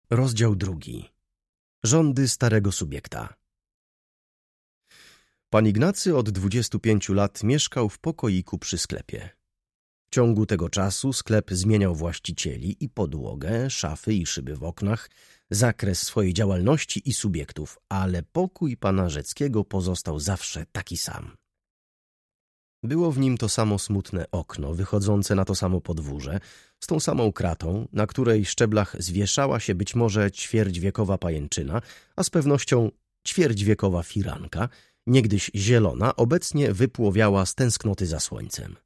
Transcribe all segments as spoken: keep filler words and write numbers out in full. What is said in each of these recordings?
Rozdział drugi. Rządy starego subiekta. Pan Ignacy od dwudziestu pięciu lat mieszkał w pokoiku przy sklepie. W ciągu tego czasu sklep zmieniał właścicieli i podłogę, szafy i szyby w oknach, zakres swojej działalności i subiektów, ale pokój pana Rzeckiego pozostał zawsze taki sam. Było w nim to samo smutne okno, wychodzące na to samo podwórze, z tą samą kratą, na której szczeblach zwieszała się być może ćwierćwiekowa pajęczyna, a z pewnością ćwierćwiekowa firanka, niegdyś zielona, obecnie wypłowiała z tęsknoty za słońcem.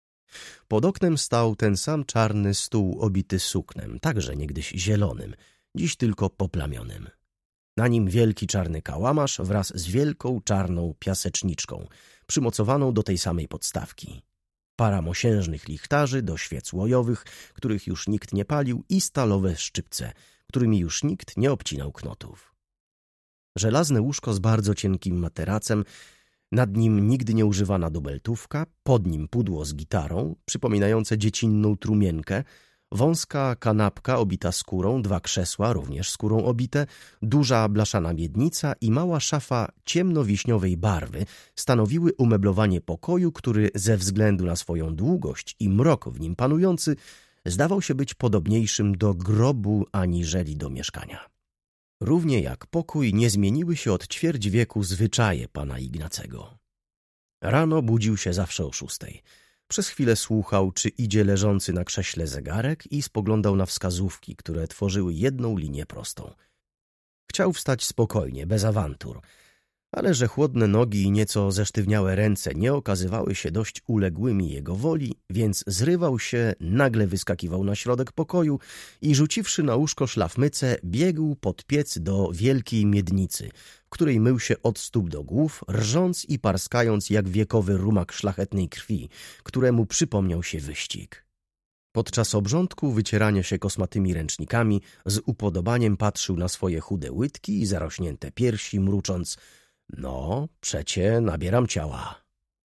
Pod oknem stał ten sam czarny stół obity suknem, także niegdyś zielonym, dziś tylko poplamionym. Na nim wielki czarny kałamarz wraz z wielką czarną piaseczniczką, przymocowaną do tej samej podstawki. Para mosiężnych lichtarzy do świec łojowych, których już nikt nie palił, i stalowe szczypce, którymi już nikt nie obcinał knotów. Żelazne łóżko z bardzo cienkim materacem, nad nim nigdy nie używana dubeltówka, pod nim pudło z gitarą, przypominające dziecinną trumienkę, wąska kanapka obita skórą, dwa krzesła, również skórą obite, duża blaszana miednica i mała szafa ciemnowiśniowej barwy stanowiły umeblowanie pokoju, który ze względu na swoją długość i mrok w nim panujący zdawał się być podobniejszym do grobu aniżeli do mieszkania. Równie jak pokój nie zmieniły się od ćwierć wieku zwyczaje pana Ignacego. Rano budził się zawsze o szóstej. Przez chwilę słuchał, czy idzie leżący na krześle zegarek i spoglądał na wskazówki, które tworzyły jedną linię prostą. Chciał wstać spokojnie, bez awantur, ale że chłodne nogi i nieco zesztywniałe ręce nie okazywały się dość uległymi jego woli, więc zrywał się, nagle wyskakiwał na środek pokoju i rzuciwszy na łóżko szlafmycę, biegł pod piec do wielkiej miednicy, w której mył się od stóp do głów, rżąc i parskając jak wiekowy rumak szlachetnej krwi, któremu przypomniał się wyścig. Podczas obrządku wycierania się kosmatymi ręcznikami z upodobaniem patrzył na swoje chude łydki i zarośnięte piersi, mrucząc: no, przecie nabieram ciała.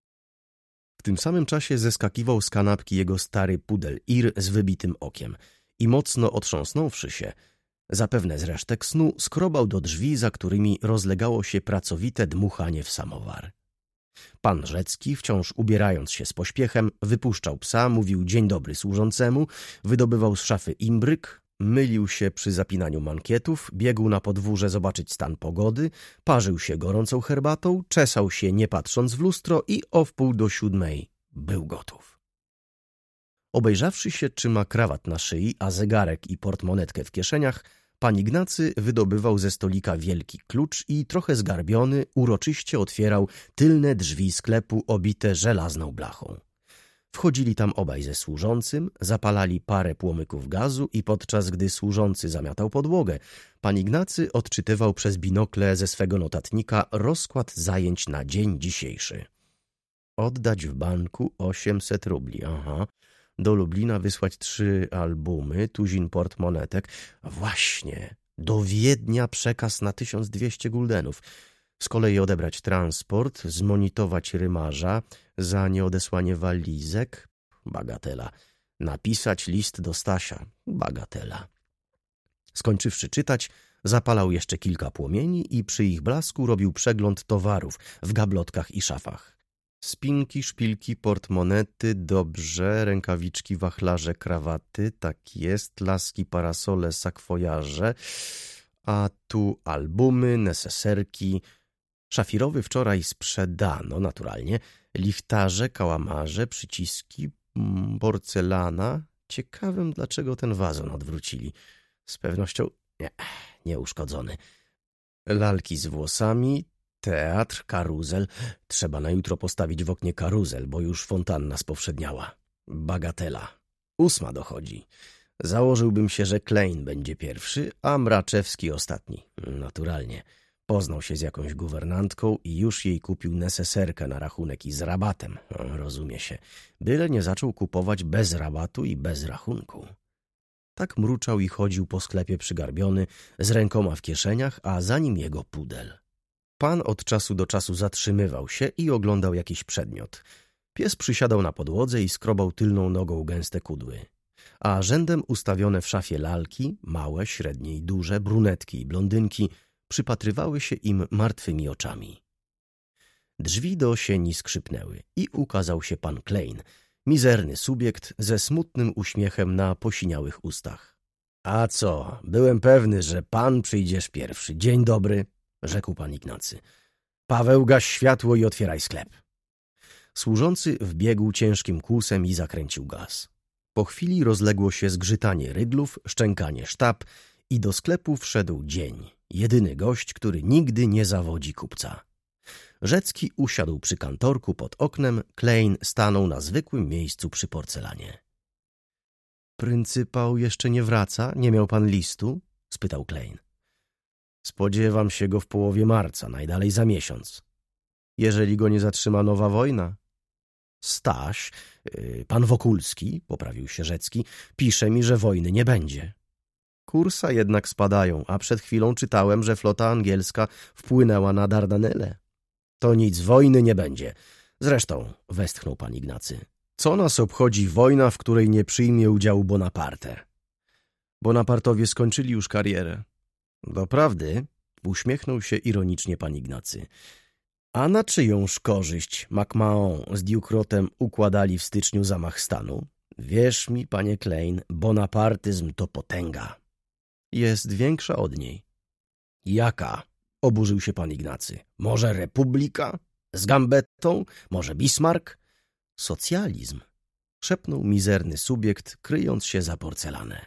W tym samym czasie zeskakiwał z kanapki jego stary pudel Ir z wybitym okiem i mocno otrząsnąwszy się, zapewne z resztek snu, skrobał do drzwi, za którymi rozlegało się pracowite dmuchanie w samowar. Pan Rzecki, wciąż ubierając się z pośpiechem, wypuszczał psa, mówił dzień dobry służącemu, wydobywał z szafy imbryk, mylił się przy zapinaniu mankietów, biegł na podwórze zobaczyć stan pogody, parzył się gorącą herbatą, czesał się nie patrząc w lustro i o wpół do siódmej był gotów. Obejrzawszy się, czy ma krawat na szyi, a zegarek i portmonetkę w kieszeniach, pan Ignacy wydobywał ze stolika wielki klucz i trochę zgarbiony uroczyście otwierał tylne drzwi sklepu obite żelazną blachą. Wchodzili tam obaj ze służącym, zapalali parę płomyków gazu i podczas gdy służący zamiatał podłogę, pan Ignacy odczytywał przez binokle ze swego notatnika rozkład zajęć na dzień dzisiejszy. Oddać w banku osiemset rubli, aha. Do Lublina wysłać trzy albumy, tuzin portmonetek. Właśnie, do Wiednia przekaz na tysiąc dwieście guldenów. Z kolei odebrać transport, zmonitować rymarza, za nieodesłanie walizek, bagatela. Napisać list do Stasia, bagatela. Skończywszy czytać, zapalał jeszcze kilka płomieni i przy ich blasku robił przegląd towarów w gablotkach i szafach. Spinki, szpilki, portmonety, dobrze, rękawiczki, wachlarze, krawaty, tak jest, laski, parasole, sakwojarze, a tu albumy, neseserki. Szafirowy wczoraj sprzedano, naturalnie, lichtarze, kałamarze, przyciski, porcelana. Ciekawym, dlaczego ten wazon odwrócili. Z pewnością nie, nieuszkodzony. Lalki z włosami, teatr, karuzel. Trzeba na jutro postawić w oknie karuzel, bo już fontanna spowszedniała. Bagatela. Ósma dochodzi. Założyłbym się, że Klein będzie pierwszy, a Mraczewski ostatni. Naturalnie. Poznał się z jakąś guwernantką i już jej kupił neseserkę na rachunek i z rabatem. Rozumie się. Byle nie zaczął kupować bez rabatu i bez rachunku. Tak mruczał i chodził po sklepie przygarbiony, z rękoma w kieszeniach, a za nim jego pudel. Pan od czasu do czasu zatrzymywał się i oglądał jakiś przedmiot. Pies przysiadał na podłodze i skrobał tylną nogą gęste kudły. a rzędem ustawione w szafie lalki, małe, średnie i duże, brunetki i blondynki, przypatrywały się im martwymi oczami. Drzwi do sieni skrzypnęły i ukazał się pan Klein, mizerny subiekt ze smutnym uśmiechem na posiniałych ustach. — A co, byłem pewny, że pan przyjdziesz pierwszy. Dzień dobry — rzekł pan Ignacy. — Paweł, gaś światło i otwieraj sklep. Służący wbiegł ciężkim kłusem i zakręcił gaz. Po chwili rozległo się zgrzytanie rydlów, szczękanie sztab i do sklepu wszedł dzień, jedyny gość, który nigdy nie zawodzi kupca. Rzecki usiadł przy kantorku pod oknem, Klein stanął na zwykłym miejscu przy porcelanie. — Pryncypał jeszcze nie wraca? Nie miał pan listu? — spytał Klein. — Spodziewam się go w połowie marca, najdalej za miesiąc. Jeżeli go nie zatrzyma nowa wojna. Staś, yy, pan Wokulski, poprawił się Rzecki, pisze mi, że wojny nie będzie. Kursa jednak spadają, a przed chwilą czytałem, że flota angielska wpłynęła na Dardanelle. To nic, wojny nie będzie. Zresztą, westchnął pan Ignacy, co nas obchodzi wojna, w której nie przyjmie udziału Bonaparte? Bonapartowie skończyli już karierę. Doprawdy, uśmiechnął się ironicznie pan Ignacy. A na czyjąż korzyść MacMahon z Ducrotem układali w styczniu zamach stanu? Wierz mi, panie Klein, bonapartyzm to potęga. Jest większa od niej. Jaka? Oburzył się pan Ignacy. Może republika? Z Gambetą? Może Bismarck? Socjalizm, szepnął mizerny subiekt, kryjąc się za porcelanę.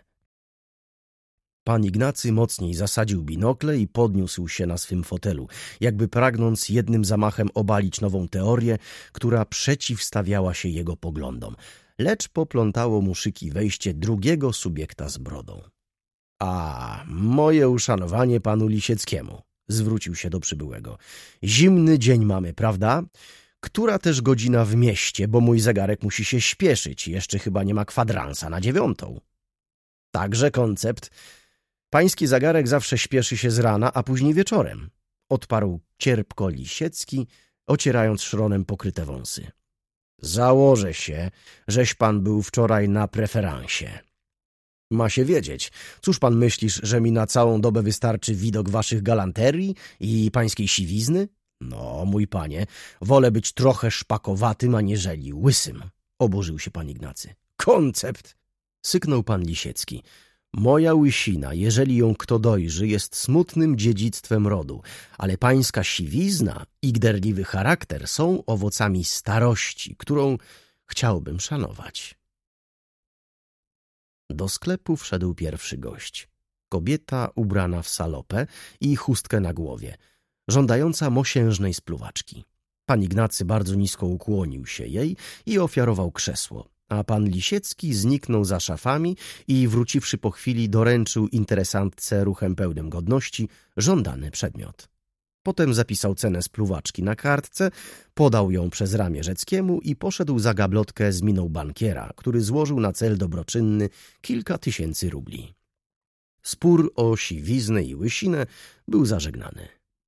Pan Ignacy mocniej zasadził binokle i podniósł się na swym fotelu, jakby pragnąc jednym zamachem obalić nową teorię, która przeciwstawiała się jego poglądom, lecz poplątało mu szyki wejście drugiego subiekta z brodą. — A, moje uszanowanie panu Lisieckiemu — zwrócił się do przybyłego. — Zimny dzień mamy, prawda? Która też godzina w mieście, bo mój zegarek musi się śpieszyć, jeszcze chyba nie ma kwadransa na dziewiątą. Także koncept. Pański zegarek zawsze śpieszy się z rana, a później wieczorem — odparł cierpko Lisiecki, ocierając szronem pokryte wąsy. — Założę się, żeś pan był wczoraj na preferansie. Ma się wiedzieć. Cóż pan myślisz, że mi na całą dobę wystarczy widok waszych galanterii i pańskiej siwizny? No, mój panie, wolę być trochę szpakowatym, aniżeli łysym — oburzył się pan Ignacy. — Koncept! — syknął pan Lisiecki. Moja łysina, jeżeli ją kto dojrzy, jest smutnym dziedzictwem rodu, ale pańska siwizna i gderliwy charakter są owocami starości, którą chciałbym szanować. Do sklepu wszedł pierwszy gość. Kobieta ubrana w salopę i chustkę na głowie, żądająca mosiężnej spluwaczki. Pan Ignacy bardzo nisko ukłonił się jej i ofiarował krzesło, a pan Lisiecki zniknął za szafami i wróciwszy po chwili doręczył interesantce ruchem pełnym godności żądany przedmiot. Potem zapisał cenę spluwaczki na kartce, podał ją przez ramię Rzeckiemu i poszedł za gablotkę z miną bankiera, który złożył na cel dobroczynny kilka tysięcy rubli. Spór o siwiznę i łysinę był zażegnany.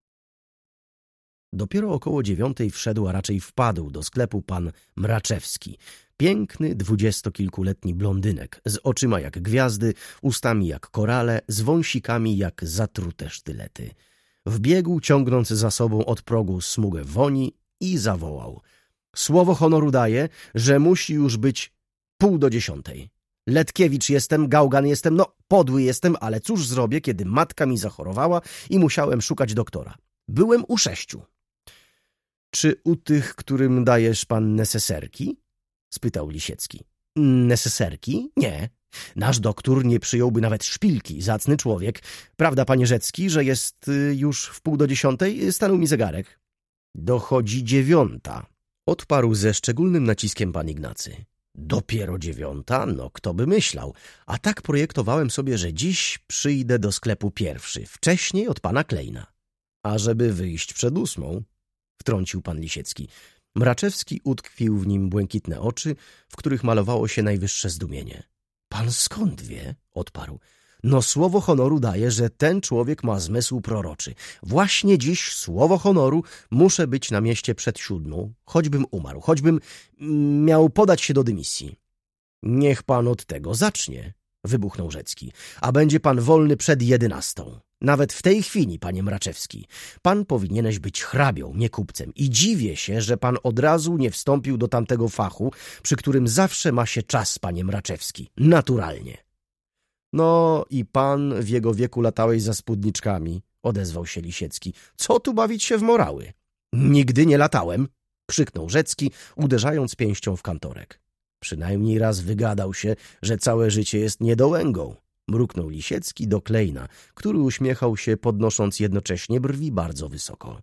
Dopiero około dziewiątej wszedł, a raczej wpadł do sklepu pan Mraczewski, piękny, dwudziestokilkuletni blondynek, z oczyma jak gwiazdy, ustami jak korale, z wąsikami jak zatrute sztylety. Wbiegł, ciągnąc za sobą od progu smugę woni i zawołał. Słowo honoru daję, że musi już być pół do dziesiątej. Letkiewicz jestem, gałgan jestem, no podły jestem, ale cóż zrobię, kiedy matka mi zachorowała i musiałem szukać doktora. Byłem u sześciu. Czy u tych, którym dajesz pan neseserki? Spytał Lisiecki. Neseserki? Nie. Nasz doktor nie przyjąłby nawet szpilki, zacny człowiek. Prawda, panie Rzecki, że jest już w pół do dziesiątej? Stanął mi zegarek. Dochodzi dziewiąta. Odparł ze szczególnym naciskiem pan Ignacy. Dopiero dziewiąta? No kto by myślał. A tak projektowałem sobie, że dziś przyjdę do sklepu pierwszy, wcześniej od pana Kleina. A żeby wyjść przed ósmą, wtrącił pan Lisiecki. Mraczewski utkwił w nim błękitne oczy, w których malowało się najwyższe zdumienie. Pan skąd wie? Odparł. No słowo honoru daję, że ten człowiek ma zmysł proroczy. Właśnie dziś, słowo honoru, muszę być na mieście przed siódmą, choćbym umarł, choćbym miał podać się do dymisji. Niech pan od tego zacznie, wybuchnął Rzecki, a będzie pan wolny przed jedenastą. Nawet w tej chwili, panie Mraczewski, pan powinieneś być hrabią, nie kupcem i dziwię się, że pan od razu nie wstąpił do tamtego fachu, przy którym zawsze ma się czas, panie Mraczewski, naturalnie. No i pan w jego wieku latałeś za spódniczkami, odezwał się Lisiecki. Co tu bawić się w morały? Nigdy nie latałem, krzyknął Rzecki, uderzając pięścią w kantorek. Przynajmniej raz wygadał się, że całe życie jest niedołęgą, mruknął Lisiecki do Klejna, który uśmiechał się, podnosząc jednocześnie brwi bardzo wysoko.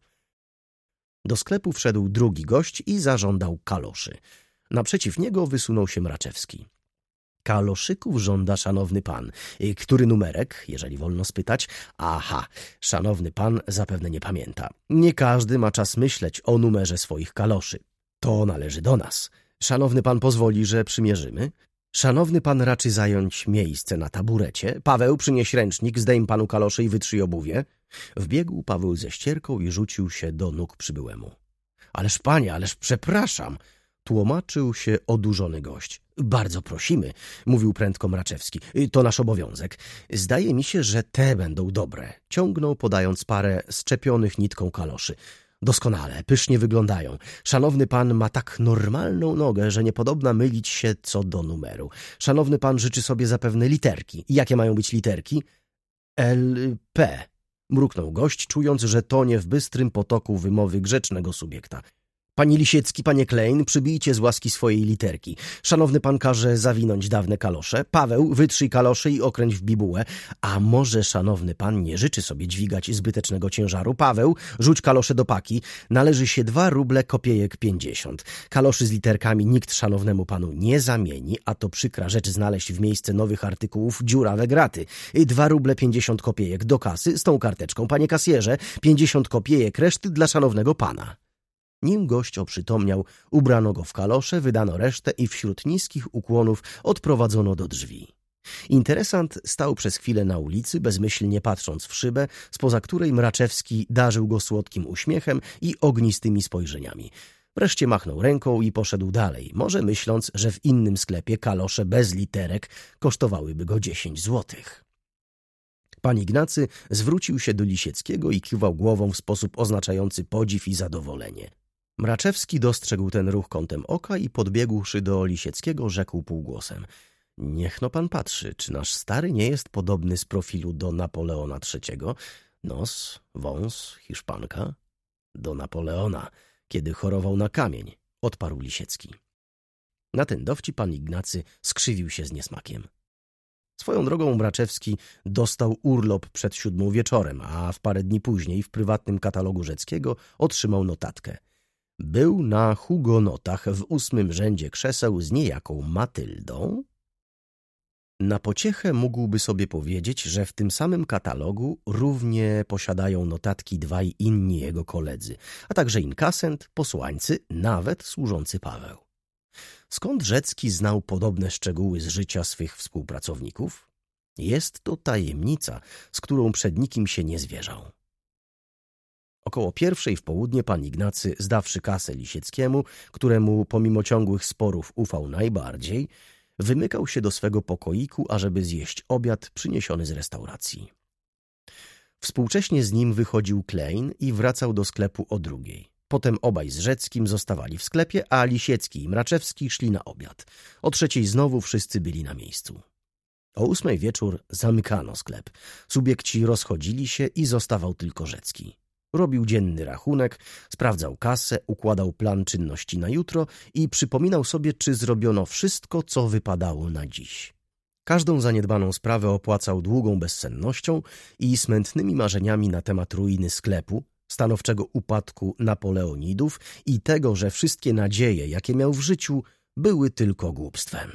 Do sklepu wszedł drugi gość i zażądał kaloszy. Naprzeciw niego wysunął się Mraczewski. Kaloszyków żąda szanowny pan. Który numerek, jeżeli wolno spytać? Aha, szanowny pan zapewne nie pamięta. Nie każdy ma czas myśleć o numerze swoich kaloszy. To należy do nas. Szanowny pan pozwoli, że przymierzymy? Szanowny pan raczy zająć miejsce na taburecie. Paweł, przynieś ręcznik, zdejm panu kalosze i wytrzyj obuwie. Wbiegł Paweł ze ścierką i rzucił się do nóg przybyłemu. Ależ panie, ależ przepraszam, tłumaczył się odurzony gość. Bardzo prosimy, mówił prędko Mraczewski. To nasz obowiązek. Zdaje mi się, że te będą dobre. Ciągnął, podając parę szczepionych nitką kaloszy. Doskonale, pysznie wyglądają. Szanowny pan ma tak normalną nogę, że niepodobna mylić się co do numeru. Szanowny pan życzy sobie zapewne literki. Jakie mają być literki? L P. Mruknął gość, czując, że tonie w bystrym potoku wymowy grzecznego subiekta. Panie Lisiecki, panie Klein, przybijcie z łaski swojej literki. Szanowny pan każe zawinąć dawne kalosze. Paweł, wytrzyj kalosze i okręć w bibułę. A może szanowny pan nie życzy sobie dźwigać zbytecznego ciężaru? Paweł, rzuć kalosze do paki. Należy się dwa ruble kopiejek pięćdziesiąt. Kaloszy z literkami nikt szanownemu panu nie zamieni, a to przykra rzecz znaleźć w miejsce nowych artykułów dziurawe graty. Dwa ruble pięćdziesiąt kopiejek do kasy z tą karteczką. Panie kasjerze, pięćdziesiąt kopiejek reszty dla szanownego pana. Nim gość oprzytomniał, ubrano go w kalosze, wydano resztę i wśród niskich ukłonów odprowadzono do drzwi. Interesant stał przez chwilę na ulicy, bezmyślnie patrząc w szybę, spoza której Mraczewski darzył go słodkim uśmiechem i ognistymi spojrzeniami. Wreszcie machnął ręką i poszedł dalej, może myśląc, że w innym sklepie kalosze bez literek kosztowałyby go dziesięć złotych. Pan Ignacy zwrócił się do Lisieckiego i kiwał głową w sposób oznaczający podziw i zadowolenie. Mraczewski dostrzegł ten ruch kątem oka i podbiegłszy do Lisieckiego rzekł półgłosem. Niech no pan patrzy, czy nasz stary nie jest podobny z profilu do Napoleona trzeciego? Nos, wąs, hiszpanka. Do Napoleona, kiedy chorował na kamień, odparł Lisiecki. Na ten dowcip pan Ignacy skrzywił się z niesmakiem. Swoją drogą Mraczewski dostał urlop przed siódmą wieczorem, a w parę dni później w prywatnym katalogu Rzeckiego otrzymał notatkę. Był na hugonotach w ósmym rzędzie krzeseł z niejaką Matyldą? Na pociechę mógłby sobie powiedzieć, że w tym samym katalogu równie posiadają notatki dwaj inni jego koledzy, a także inkasent, posłańcy, nawet służący Paweł. Skąd Rzecki znał podobne szczegóły z życia swych współpracowników? Jest to tajemnica, z którą przed nikim się nie zwierzał. Około pierwszej w południe pan Ignacy, zdawszy kasę Lisieckiemu, któremu pomimo ciągłych sporów ufał najbardziej, wymykał się do swego pokoiku, ażeby zjeść obiad przyniesiony z restauracji. Współcześnie z nim wychodził Klein i wracał do sklepu o drugiej. Potem obaj z Rzeckim zostawali w sklepie, a Lisiecki i Mraczewski szli na obiad. O trzeciej znowu wszyscy byli na miejscu. O ósmej wieczór zamykano sklep. Subiekci rozchodzili się i zostawał tylko Rzecki. Robił dzienny rachunek, sprawdzał kasę, układał plan czynności na jutro i przypominał sobie, czy zrobiono wszystko, co wypadało na dziś. Każdą zaniedbaną sprawę opłacał długą bezsennością i smętnymi marzeniami na temat ruiny sklepu, stanowczego upadku Napoleonidów i tego, że wszystkie nadzieje, jakie miał w życiu, były tylko głupstwem.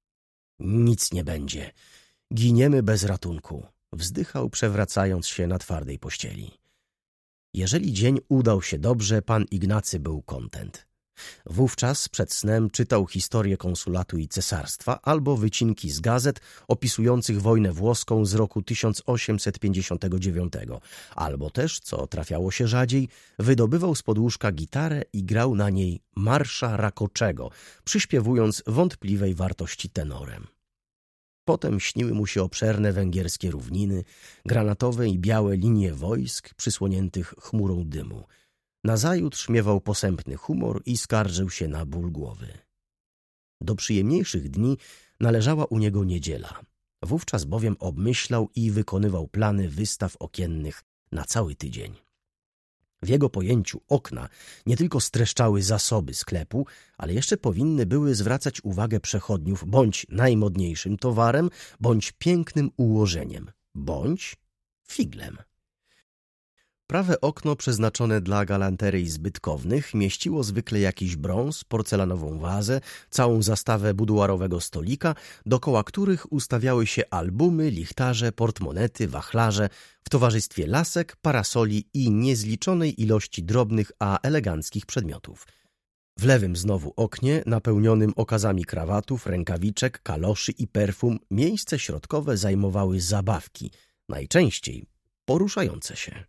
Nic nie będzie. Giniemy bez ratunku, wzdychał, przewracając się na twardej pościeli. Jeżeli dzień udał się dobrze, pan Ignacy był kontent. Wówczas przed snem czytał historię konsulatu i cesarstwa albo wycinki z gazet opisujących wojnę włoską z roku tysiąc osiemset pięćdziesiątego dziewiątego, albo też, co trafiało się rzadziej, wydobywał spod łóżka gitarę i grał na niej marsza Rakoczego, przyśpiewując wątpliwej wartości tenorem. Potem śniły mu się obszerne węgierskie równiny, granatowe i białe linie wojsk przysłoniętych chmurą dymu. Nazajutrz miewał posępny humor i skarżył się na ból głowy. Do przyjemniejszych dni należała u niego niedziela. Wówczas bowiem obmyślał i wykonywał plany wystaw okiennych na cały tydzień. W jego pojęciu okna nie tylko streszczały zasoby sklepu, ale jeszcze powinny były zwracać uwagę przechodniów bądź najmodniejszym towarem, bądź pięknym ułożeniem, bądź figlem. Prawe okno przeznaczone dla galanterii zbytkownych mieściło zwykle jakiś brąz, porcelanową wazę, całą zastawę buduarowego stolika, dokoła których ustawiały się albumy, lichtarze, portmonety, wachlarze, w towarzystwie lasek, parasoli i niezliczonej ilości drobnych, a eleganckich przedmiotów. W lewym znowu oknie, napełnionym okazami krawatów, rękawiczek, kaloszy i perfum, miejsce środkowe zajmowały zabawki, najczęściej poruszające się.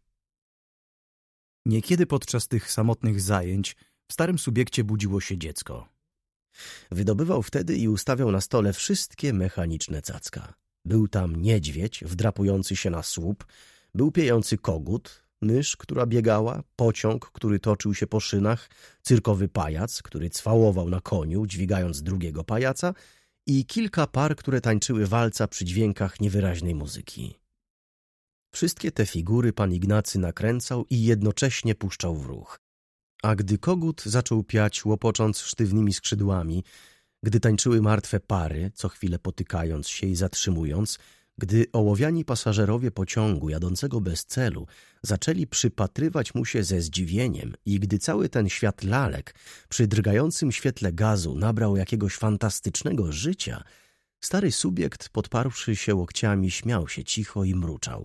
Niekiedy podczas tych samotnych zajęć w starym subiekcie budziło się dziecko. Wydobywał wtedy i ustawiał na stole wszystkie mechaniczne cacka. Był tam niedźwiedź wdrapujący się na słup, był piejący kogut, mysz, która biegała, pociąg, który toczył się po szynach, cyrkowy pajac, który cwałował na koniu, dźwigając drugiego pajaca i kilka par, które tańczyły walca przy dźwiękach niewyraźnej muzyki. Wszystkie te figury pan Ignacy nakręcał i jednocześnie puszczał w ruch. A gdy kogut zaczął piać, łopocząc sztywnymi skrzydłami, gdy tańczyły martwe pary, co chwilę potykając się i zatrzymując, gdy ołowiani pasażerowie pociągu jadącego bez celu zaczęli przypatrywać mu się ze zdziwieniem i gdy cały ten świat lalek przy drgającym świetle gazu nabrał jakiegoś fantastycznego życia, stary subiekt, podparłszy się łokciami, śmiał się cicho i mruczał.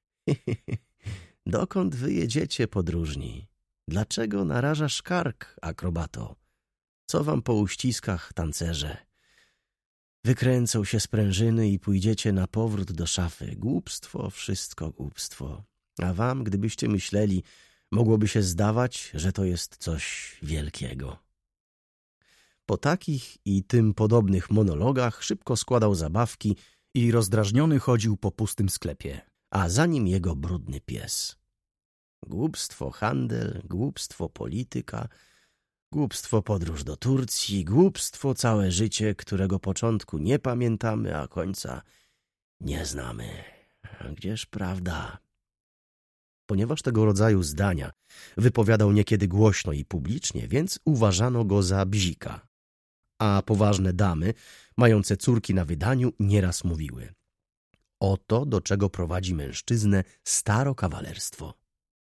Dokąd wy jedziecie, podróżni? Dlaczego narażasz kark, akrobato? Co wam po uściskach, tancerze? Wykręcą się sprężyny i pójdziecie na powrót do szafy. Głupstwo, wszystko głupstwo. A wam, gdybyście myśleli, mogłoby się zdawać, że to jest coś wielkiego. Po takich i tym podobnych monologach szybko składał zabawki i rozdrażniony chodził po pustym sklepie, a za nim jego brudny pies. Głupstwo handel, głupstwo polityka, głupstwo podróż do Turcji, głupstwo całe życie, którego początku nie pamiętamy, a końca nie znamy. Gdzież prawda? Ponieważ tego rodzaju zdania wypowiadał niekiedy głośno i publicznie, więc uważano go za bzika. A poważne damy, mające córki na wydaniu, nieraz mówiły: oto do czego prowadzi mężczyznę starokawalerstwo.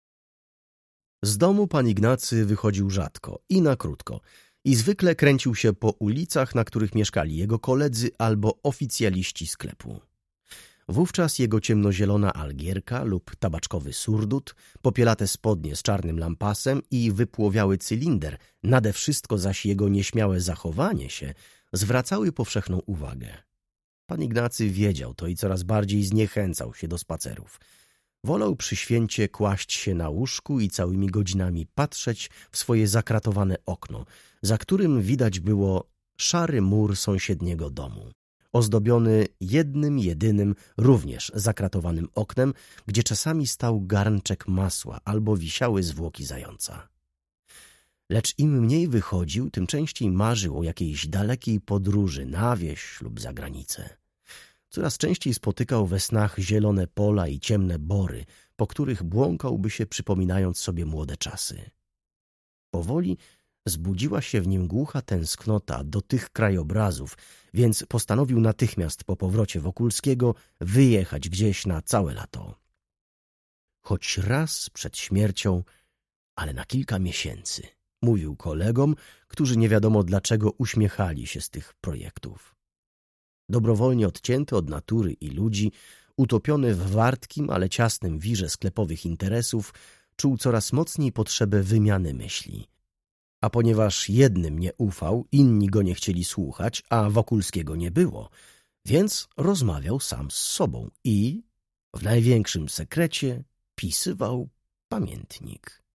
Z domu pan Ignacy wychodził rzadko i na krótko i zwykle kręcił się po ulicach, na których mieszkali jego koledzy albo oficjaliści sklepu. Wówczas jego ciemnozielona algierka lub tabaczkowy surdut, popielate spodnie z czarnym lampasem i wypłowiały cylinder, nade wszystko zaś jego nieśmiałe zachowanie się, zwracały powszechną uwagę. Pan Ignacy wiedział to i coraz bardziej zniechęcał się do spacerów. Wolał przy święcie kłaść się na łóżku i całymi godzinami patrzeć w swoje zakratowane okno, za którym widać było szary mur sąsiedniego domu, ozdobiony jednym, jedynym, również zakratowanym oknem, gdzie czasami stał garnczek masła albo wisiały zwłoki zająca. Lecz im mniej wychodził, tym częściej marzył o jakiejś dalekiej podróży na wieś lub za granicę. Coraz częściej spotykał we snach zielone pola i ciemne bory, po których błąkałby się, przypominając sobie młode czasy. Powoli zbudziła się w nim głucha tęsknota do tych krajobrazów, więc postanowił natychmiast po powrocie Wokulskiego wyjechać gdzieś na całe lato. Choć raz przed śmiercią, ale na kilka miesięcy, mówił kolegom, którzy nie wiadomo dlaczego uśmiechali się z tych projektów. Dobrowolnie odcięty od natury i ludzi, utopiony w wartkim, ale ciasnym wirze sklepowych interesów, czuł coraz mocniej potrzebę wymiany myśli. A ponieważ jednym nie ufał, inni go nie chcieli słuchać, a Wokulskiego nie było, więc rozmawiał sam z sobą i w największym sekrecie pisywał pamiętnik.